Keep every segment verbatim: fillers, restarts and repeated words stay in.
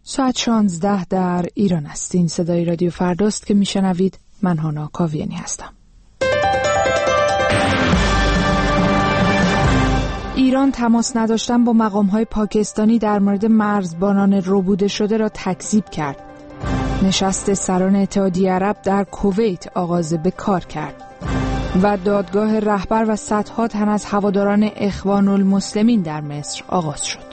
ساعت شانزده در ایران است. این صدای رادیو فرداست که میشنوید. من هانا کاویانی هستم. ایران تماس نداشتن با مقام‌های پاکستانی در مورد مرزبانان ربوده شده را تکذیب کرد. نشست سران اتحادیه عرب در کویت آغاز به کار کرد. و دادگاه رهبر و صدها تن از هواداران اخوان المسلمین در مصر آغاز شد.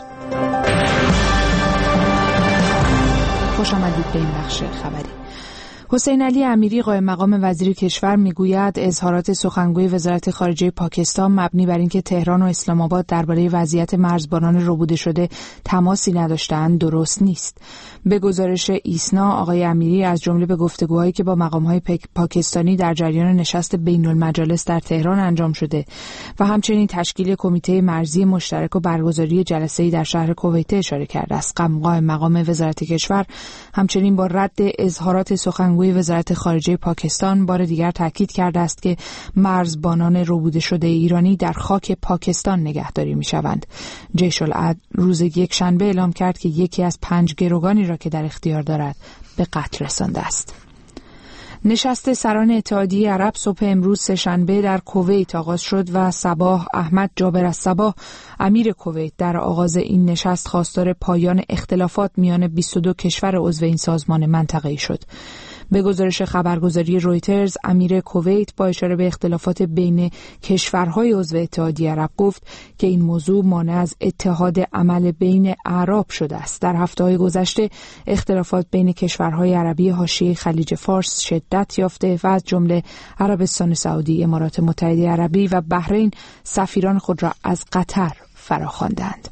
خوش آمدید به این بخش خبری. حسین علی امیری قائم مقام وزیر کشور میگوید اظهارات سخنگوی وزارت خارجه پاکستان مبنی بر اینکه تهران و اسلام آباد درباره وضعیت مرزبانان ربوده شده تماسی نداشتند درست نیست. به گزارش ایسنا آقای امیری از جمله به گفتگوهایی که با مقام‌های پاکستانی در جریان نشست بین المجالس در تهران انجام شده و همچنین تشکیل کمیته مرزی مشترک و برگزاری جلسه‌ای در شهر کویت اشاره کرده است. قائم مقام وزارت کشور همچنین با رد اظهارات سخنگوی گوی وزارت خارجه پاکستان بار دیگر تاکید کرده است که مرزبانان ربوده شده ایرانی در خاک پاکستان نگهداری می‌شوند. جیش العدل روز یک شنبه اعلام کرد که یکی از پنج گروگانی را که در اختیار دارد به قتل رسانده است. نشست سران اتحادیه عرب صبح امروز سه‌شنبه در کویت آغاز شد و صباح احمد جابر الصباح امیر کویت در آغاز این نشست خواستار پایان اختلافات میان بیست و دو کشور عضو این سازمان منطقه‌ای شد. به گزارش خبرگزاری رویترز امیر کویت با اشاره به اختلافات بین کشورهای عضو اتحادیه عرب گفت که این موضوع مانع از اتحاد عمل بین اعراب شده است. در هفته‌های گذشته اختلافات بین کشورهای عربی حاشیه خلیج فارس شدت یافته و از جمله عربستان سعودی، امارات متحده عربی و بحرین سفیران خود را از قطر فراخواندند.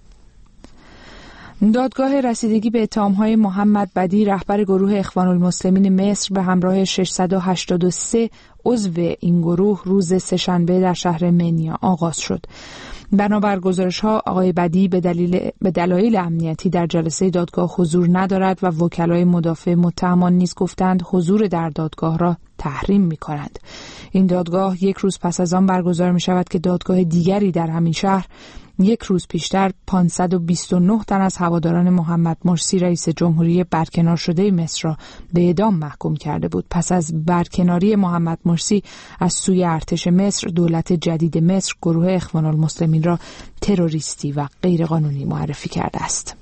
دادگاه رسیدگی به اتهام‌های محمد بدی رهبر گروه اخوان المسلمین مصر به همراه ششصد و هشتاد و سه عضو این گروه روز سه‌شنبه در شهر منیا آغاز شد. بنابر گزارش‌ها آقای بدی به دلیل به دلایل امنیتی در جلسه دادگاه حضور ندارد و وکلای مدافع متهمان نیز گفتند حضور در دادگاه را تحریم می‌کنند. این دادگاه یک روز پس از آن برگزار می‌شود که دادگاه دیگری در همین شهر یک روز پیشتر پانصد و بیست و نه تن از هواداران محمد مرسی رئیس جمهوری برکنار شده مصر را به اعدام محکوم کرده بود. پس از برکناری محمد مرسی از سوی ارتش مصر، دولت جدید مصر گروه اخوان المسلمین را تروریستی و غیرقانونی معرفی کرده است.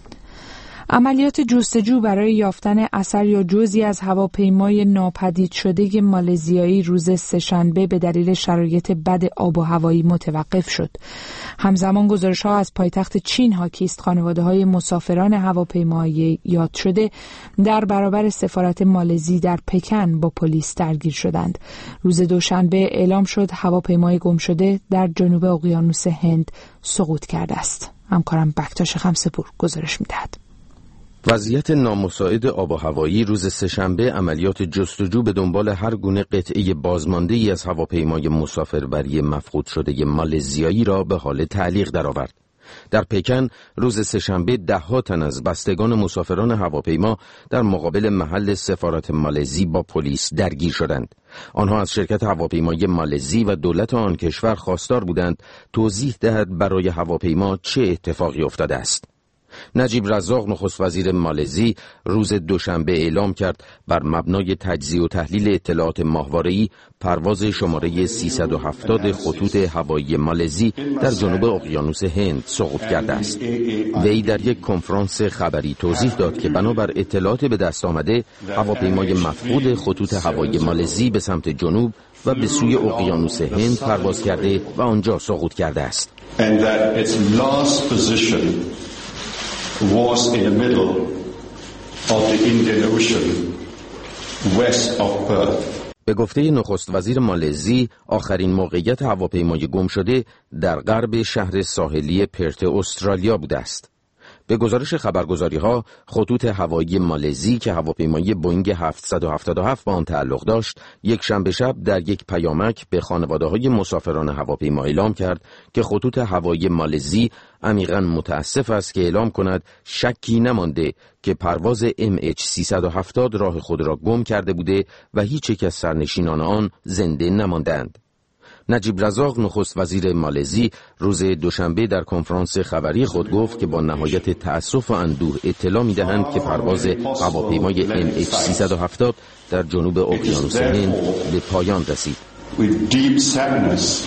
عملیات جستجو برای یافتن اثر یا جزئی از هواپیمای ناپدید شده مالزیایی روز سه‌شنبه به دلیل شرایط بد آب و هوایی متوقف شد. همزمان گزارش‌ها از پایتخت چین حاکی است خانواده‌های مسافران هواپیمای یاد شده در برابر سفارت مالزی در پکن با پلیس درگیر شدند. روز دوشنبه اعلام شد هواپیمای گم شده در جنوب اقیانوس هند سقوط کرده است. همکارم بکتاش خمسه‌پور گزارش می‌دهد. وضعیت نامساعد آب و هوایی روز سه‌شنبه عملیات جستجو به دنبال هر گونه قطعه بازمانده‌ای از هواپیمای مسافربری مفقود شده مالزیایی را به حال تعلیق درآورد. در پکن روز سه‌شنبه ده‌ها تن از بستگان مسافران هواپیما در مقابل محل سفارت مالزی با پلیس درگیر شدند. آنها از شرکت هواپیمای مالزی و دولت آن کشور خواستار بودند توضیح دهد برای هواپیما چه اتفاقی افتاده است. نجیب رزاق نخست وزیر مالزی روز دوشنبه اعلام کرد بر مبنای تجزیه و تحلیل اطلاعات ماهواره‌ای پرواز شماره سیصد و هفتاد خطوط هوایی مالزی در جنوب اقیانوس هند سقوط کرده است. وی در یک کنفرانس خبری توضیح داد که بنابر اطلاعات به دست آمده هواپیمای مفقود خطوط هوایی مالزی به سمت جنوب و به سوی اقیانوس هند پرواز کرده و آنجا سقوط کرده است. was in the middle of the Indian Ocean west of Perth. به گفته نخست وزیر مالزی آخرین موقعیت هواپیمای گم شده در غرب شهر ساحلی پرت استرالیا بوده است. به گزارش خبرگزاری‌ها خطوط هوایی مالزی که هواپیمای بوئینگ هفتصد و هفتاد و هفت با آن تعلق داشت یک شنبه شب در یک پیامک به خانواده‌های مسافران هواپیما اعلام کرد که خطوط هوایی مالزی عمیقاً متاسف است که اعلام کند شکی نمانده که پرواز ام اچ سیصد و هفتاد راه خود را گم کرده بوده و هیچ یک از سرنشینان آن زنده نماندند. نجیب رزاق نخست وزیر مالزی روز دوشنبه در کنفرانس خبری خود گفت که با نهایت تأسف و اندوه اطلاع می‌دهند که پرواز هواپیمای ام اچ سیصد و هفتاد در جنوب اقیانوس هند به پایان رسید. With deep sadness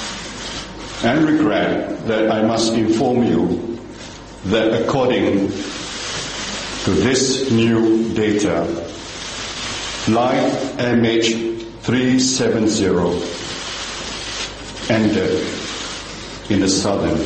and regret that I must inform you that according to this new data, flight ام اچ سیصد و هفتاد ended in the southern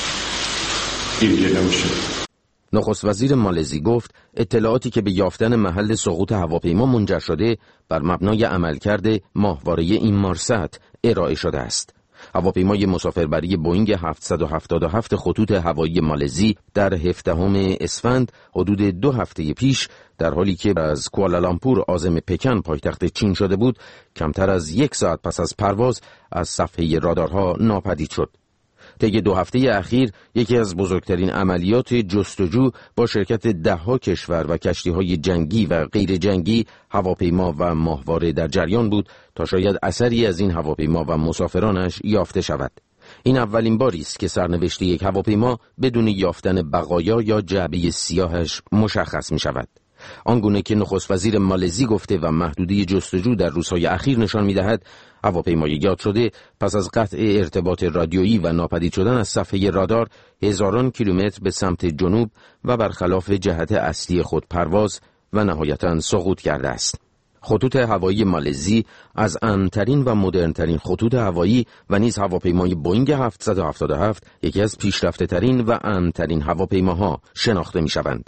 Indian Ocean. نخست وزیر مالزی گفت اطلاعاتی که به یافتن محل سقوط هواپیما منجر شده بر مبنای عملکرد ماهواره این مارست ارائه شده است. هواپیمای مسافربری بوئینگ هفتصد و هفتاد و هفت خطوط هوایی مالزی در هفدهم اسفند حدود دو هفته پیش در حالی که از کوالالامپور عازم پکن پایتخت چین شده بود، کمتر از یک ساعت پس از پرواز از صفحه رادارها ناپدید شد. طی دو هفته اخیر یکی از بزرگترین عملیات جستجو با شرکت دهها کشور و کشتی‌های جنگی و غیر جنگی، هواپیما و ماهواره در جریان بود تا شاید اثری از این هواپیما و مسافرانش یافته شود. این اولین باری است که سرنوشت یک هواپیما بدون یافتن بقایا یا جعبه سیاهش مشخص می شود. آنگونه که نخست وزیر مالزی گفته و محدوده جستجو در روزهای اخیر نشان می‌دهد، هواپیمای یاد شده پس از قطع ارتباط رادیویی و ناپدید شدن از صفحه رادار هزاران کیلومتر به سمت جنوب و برخلاف جهت اصلی خود پرواز و نهایتاً سقوط کرده است. خطوط هوایی مالزی از امن‌ترین و مدرن‌ترین خطوط هوایی و نیز هواپیمای بوئینگ هفتصد و هفتاد و هفت یکی از پیشرفته‌ترین و امن‌ترین هواپیماها شناخته می‌شوند.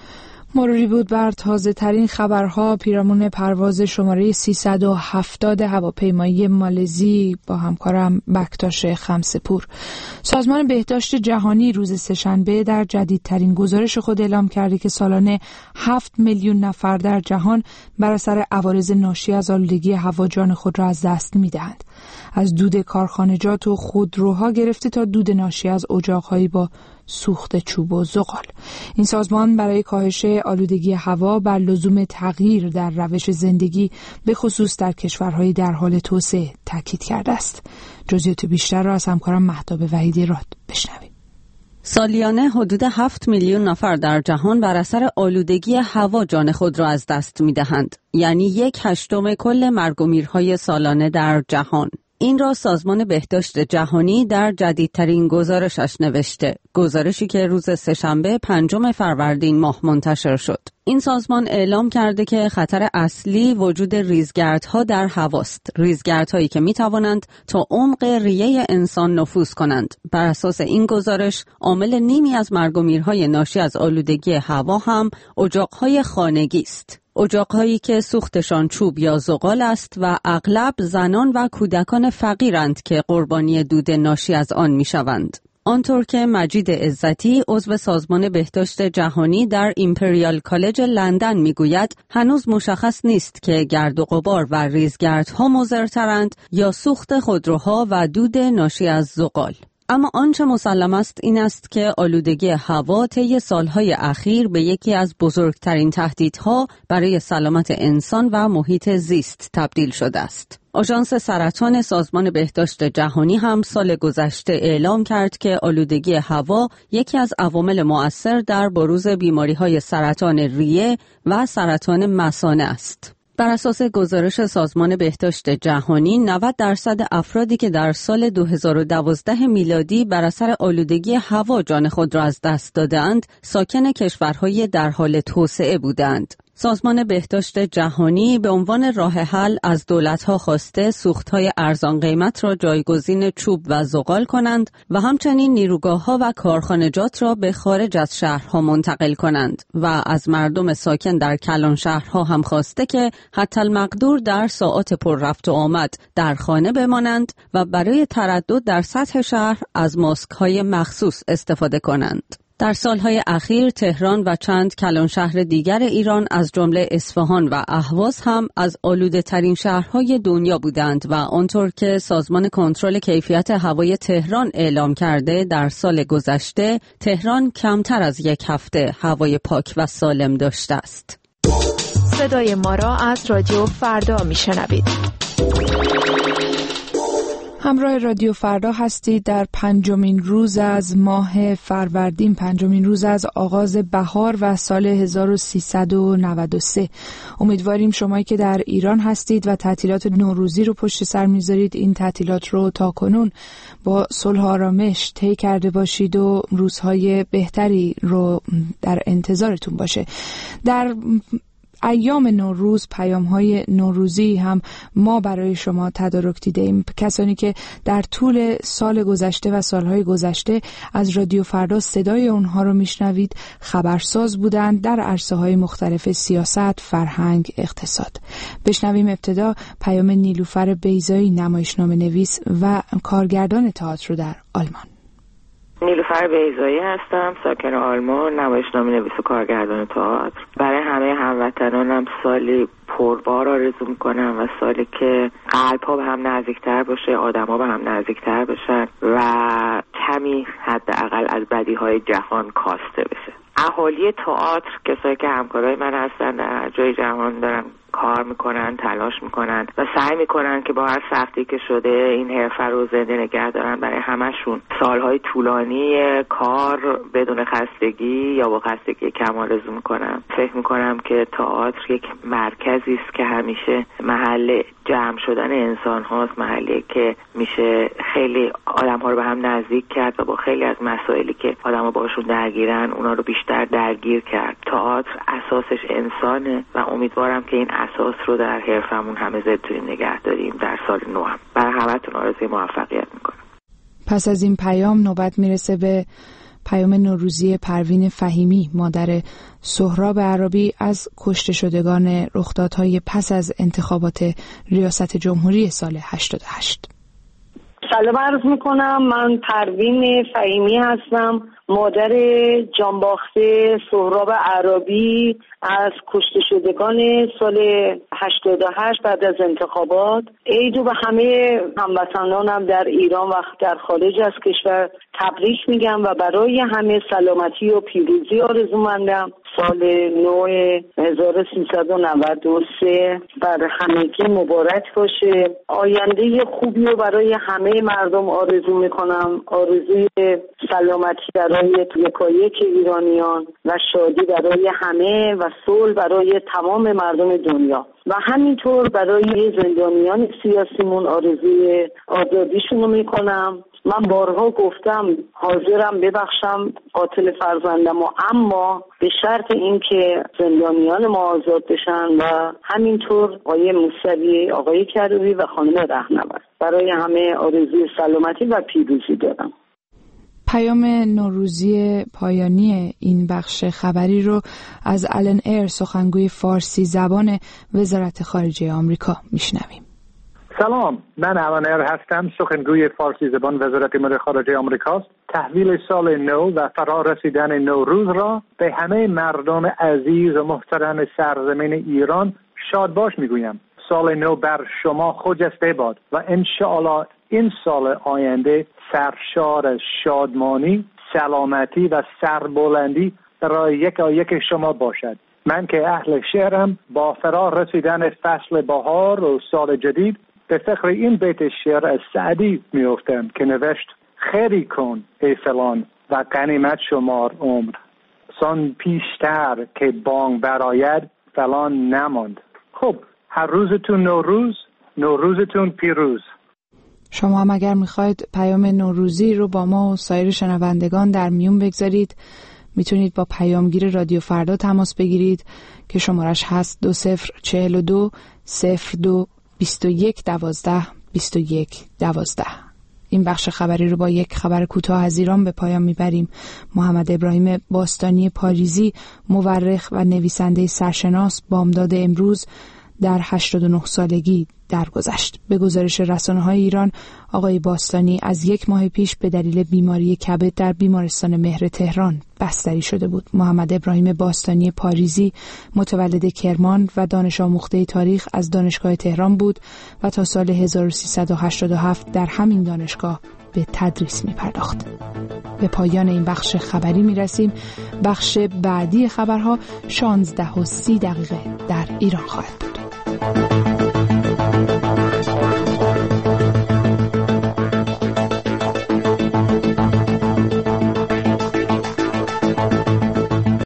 مروری بود بر تازه ترین خبرها پیرامون پرواز شماره سیصد و هفتاد هواپیمایی مالزی با همکارم بکتاش خمسه‌پور. سازمان بهداشت جهانی روز سه‌شنبه در جدیدترین گزارش خود اعلام کرده که سالانه هفت میلیون نفر در جهان بر اثر عوارض ناشی از آلودگی هوا جان خود را از دست می‌دهند. از دود کارخانجات و خودروها گرفته تا دود ناشی از اجاق‌هایی با سوخت چوب و زغال. این سازمان برای کاهش آلودگی هوا بر لزوم تغییر در روش زندگی به خصوص در کشورهای در حال توسعه تاکید کرده است. جزئیات بیشتر را از همکارم مهتاب وحیدی راد بشنویم. سالیانه حدود هفت میلیون نفر در جهان بر اثر آلودگی هوا جان خود را از دست می‌دهند، یعنی یک هشتم کل مرگ و میرهای سالانه در جهان. این را سازمان بهداشت جهانی در جدیدترین گزارشش نوشته، گزارشی که روز سه‌شنبه پنجم فروردین ماه منتشر شد. این سازمان اعلام کرده که خطر اصلی وجود ریزگردها در هواست، ریزگردهایی که می توانند تا عمق ریه انسان نفوذ کنند. بر اساس این گزارش، عامل نیمی از مرگ و میرهای ناشی از آلودگی هوا هم اجاقهای خانگی است. اجاقهایی که سوختشان چوب یا زغال است و اغلب زنان و کودکان فقیرند که قربانی دود ناشی از آن می شوند. آنطور که مجید عزتی عضو سازمان بهداشت جهانی در ایمپریال کالج لندن میگوید، هنوز مشخص نیست که گرد و غبار و ریزگردها مضرترند یا سوخت خودروها و دود ناشی از زغال. اما آنچه مسلم است این است که آلودگی هوا طی سالهای اخیر به یکی از بزرگترین تهدیدها برای سلامت انسان و محیط زیست تبدیل شده است. آژانس سرطان سازمان بهداشت جهانی هم سال گذشته اعلام کرد که آلودگی هوا یکی از عوامل مؤثر در بروز بیماری‌های سرطان ریه و سرطان مثانه است. بر اساس گزارش سازمان بهداشت جهانی، نود درصد افرادی که در سال دو هزار و دوازده میلادی بر اثر آلودگی هوا جان خود را از دست دادند، ساکن کشورهای در حال توسعه بودند. سازمان بهداشت جهانی به عنوان راه حل از دولت‌ها خواسته سوخت‌های ارزان قیمت را جایگزین چوب و زغال کنند و همچنین نیروگاه‌ها و کارخانجات را به خارج از شهرها منتقل کنند و از مردم ساکن در کلان شهرها هم خواسته که حتی المقدور در ساعات پر رفت و آمد در خانه بمانند و برای تردد در سطح شهر از ماسک‌های مخصوص استفاده کنند. در سالهای اخیر تهران و چند کلان شهر دیگر ایران از جمله اصفهان و اهواز هم از آلوده ترین شهرهای دنیا بودند و آنطور که سازمان کنترل کیفیت هوای تهران اعلام کرده، در سال گذشته تهران کمتر از یک هفته هوای پاک و سالم داشته است. صدای ما را از رادیو فردا میشنوید. همراه رادیو فردا هستید در پنجمین روز از ماه فروردین، پنجمین روز از آغاز بهار و سال هزار و سیصد و نود و سه. امیدواریم شمایی که در ایران هستید و تعطیلات نوروزی رو پشت سر میذارید این تعطیلات رو تا کنون با صلح و آرامش طی کرده باشید و روزهای بهتری رو در انتظارتون باشه. در ایام نوروز پیام‌های نوروزی هم ما برای شما تدارک دیدیم. کسانی که در طول سال گذشته و سالهای گذشته از رادیو فردا صدای اونها رو میشنوید خبرساز بودند در عرصه‌های مختلف سیاست، فرهنگ، اقتصاد. بشنویم ابتدا پیام نیلوفر بیضایی، نمایشنامه نویس و کارگردان تئاتر در آلمان. نیلوفر بیضایی هستم، ساکن آلمان، نمایشنامه نویس و کارگردان تئاتر. برای همه هموطنانم سالی پربار آرزو میکنم و سالی که قلب‌ها به هم نزدیکتر باشه، آدم‌ها به هم نزدیکتر بشن و کمی حداقل از بدیهای جهان کاسته بشه. اهالی تئاتر، کسایی که همکارای من هستن در جای جهان دارن کار میکنن، تلاش میکنن و سعی میکنن که با هر سختی که شده این حرفه رو زنده نگه دارن. برای همشون سالهای طولانی کار بدون خستگی یا با خستگی کم آرزو میکنم. فکر میکنم که تئاتر یک مرکزی است که همیشه محل جمع شدن انسان هاست، محلی که میشه خیلی آدم ها رو به هم نزدیک کرد و با خیلی از مسائلی که آدم ها باشون درگیرن اونا رو بیشتر درگیر کرد. تئاتر اساسش انسانه و امیدوارم که این اساس رو در حرفمون همه بتونیم نگه داریم در سال نو. هم برای همتون آرزوی موفقیت میکنم. پس از این پیام نوبت میرسه به پیام نوروزی پروین فهیمی، مادر سهراب عرابی، از کشته شدگان رخدادهای پس از انتخابات ریاست جمهوری سال هشتاد و هشت. سلام عرض میکنم. من پروین فهیمی هستم، مادر جانباخته سهراب عرابی از کشته شدگان سال هشتاد و هشت بعد از انتخابات. عیدو به همه هموطنانم در ایران و در خارج از کشور تبریک میگم و برای همه سلامتی و پیروزی آرزومندم. سال نو هزار و سیصد و نود و سه بر همگی مبارک باشه. آینده خوبی رو برای همه مردم آرزو میکنم. آرزوی سلامتی برای یکایک ایرانیان و شادی برای همه و صلح برای تمام مردم دنیا و همینطور برای زندانیان سیاسیمون آرزوی آزادیشون رو میکنم. من بارها گفتم حاضرم ببخشم قاتل فرزندم و اما به شرط اینکه زندانیان ما آزاد بشن و همینطور آقای موسوی، آقای کروبی و خانم رهنورد. برای همه آرزوی سلامتی و پیروزی دارم. پیام نوروزی پایانی این بخش خبری رو از آلن ایر، سخنگوی فارسی زبان وزارت خارجه آمریکا میشنویم. سلام، من آلن ایر هستم، سخنگوی فارسی زبان وزارت امور خارجه آمریکا. تحویل سال نو و فرا رسیدن نوروز را به همه مردم عزیز و محترم سرزمین ایران شاد باش میگویم. سال نو بر شما خجسته باد و انشاءالله این سال آینده سرشار از شادمانی، سلامتی و سربلندی برای یکایک شما باشد. من که اهل شهرم، با فرا رسیدن فصل بهار و سال جدید به فکر این بیت شعر از سعدی میافتم که نوشت: خیری کن ای فلان و غنیمت شمار عمر، سان پیشتر که بانگ براید فلان نماند. خب، هر روزتون نوروز، نوروزتون پیروز. شما هم اگر میخواید پیام نوروزی رو با ما و سایر شنوندگان در میون بگذارید، میتونید با پیامگیر رادیو فردا تماس بگیرید که شمارش هست دو صفر چهل و دو صفر دو بیست و یک دوازده بیست و یک دوازده. این بخش خبری رو با یک خبر کوتاه از ایران به پایان میبریم. محمد ابراهیم باستانی پاریزی، مورخ و نویسنده سرشناس، بامداد امروز در هشتاد و نه سالگی درگذشت. به گزارش رسانه‌های ایران، آقای باستانی از یک ماه پیش به دلیل بیماری کبد در بیمارستان مهر تهران بستری شده بود. محمد ابراهیم باستانی پاریزی متولد کرمان و دانش آموخته تاریخ از دانشگاه تهران بود و تا سال هزار و سیصد و هشتاد و هفت در همین دانشگاه به تدریس می پرداخت. به پایان این بخش خبری می رسیم. بخش بعدی خبرها شانزده و سی دقیقه در ایران خواهد بود.